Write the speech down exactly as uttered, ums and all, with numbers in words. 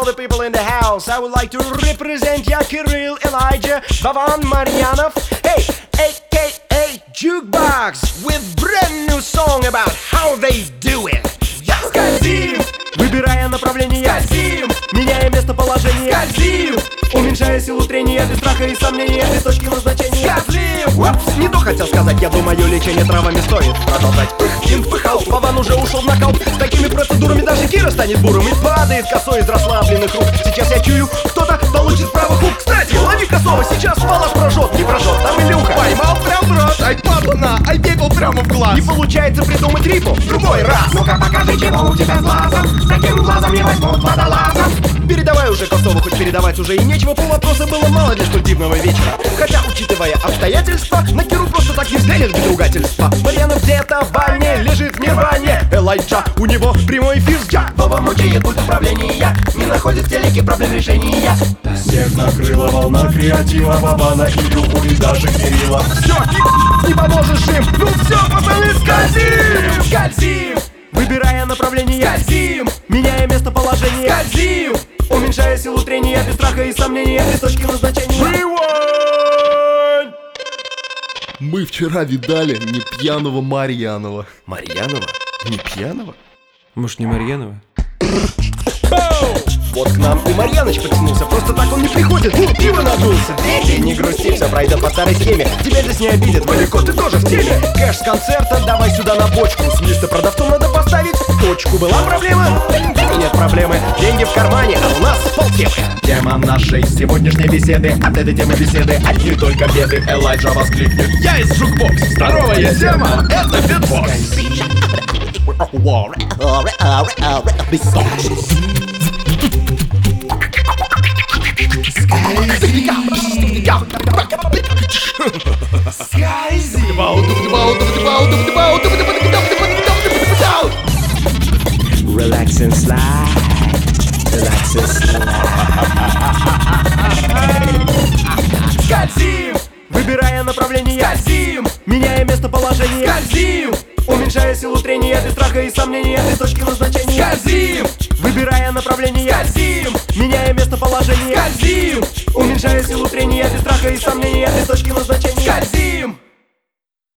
the people in the house. I would like to represent ya, Kirill, Elijah, Bavan, Maryanov. Hey, A K A Jukebox with brand new song about how they do it. Скользим, выбирая направление, скользим, меняя местоположение, скользим, уменьшая силу трения, без страха и сомнения, без точки назначения. Скользим. Упс, не то хотел сказать, я думаю, лечение травами стоит продолжать. Пых, Кин пыхал, Вован уже ушел в нокаут. С такими процедурами даже Кира станет буром и падает косой из расслабленных рук. Сейчас я чую, кто-то получит правый хук. Кстати, лови косого, сейчас палаш прожжет, не прожжет, там Илюха. Поймал прям в рот, ай падла на, ай бегал прямо в глаз. Не получается придумать рифму в другой раз. Ну-ка покажи, чего у тебя с глазом. С таким глазом не возьмут водолазом. Передавай уже косого, хоть передавать уже и нечего. Полвопроса было мало для столь дивного вечера. Хотя, учитывая обстоятельства, на Киру просто так не взглянешь без ругательства. Марьянов где-то в бане, лежит в нирване. Элайджа, у него прямой эфир с Джа. Вова мучает пульт управления, не находит в телеке проблем решения. Всех накрыла волна креатива, Вована, Илюху и даже Кирилла. Все, не, не поможешь им. Ну все, пацаны, скользим, скользим, выбирая направление, скользим, меняя местоположение, скользим, уменьшая силу трения, без страха и сомнения, без точки назначения. Rewind! Мы вчера видали не пьяного Марьянова. Марьянова? Не пьяного? Может, не Марьянова? Вот к нам и Марьяныч потянулся. Просто так он не приходит, ну, пиво надулся. Дети, не грусти, все пройдет по старой схеме. Тебя здесь не обидят, Валико, ты тоже в теме. Кэш с концерта, давай сюда на бочку. С листа продавцом надо поставить точку. Была проблема? Нет проблемы. Деньги в кармане, а у нас полтемы. Тема нашей сегодняшней беседы. От этой темы беседы одни только беды. Элайджа воскликнет: я из Джукбокс. Здоровая тема, это битбокс. Relax and slide, relax and slide. Скользим, выбирая направление, скользим, меняя местоположение, скользим, уменьшая силу трения, без страха и сомнения, без точки назначения. Скользим, выбирая направление, скользим, меняя местоположение, скользим, уменьшая силу трения, без страха и сомнения, без точки назначения. Скользим.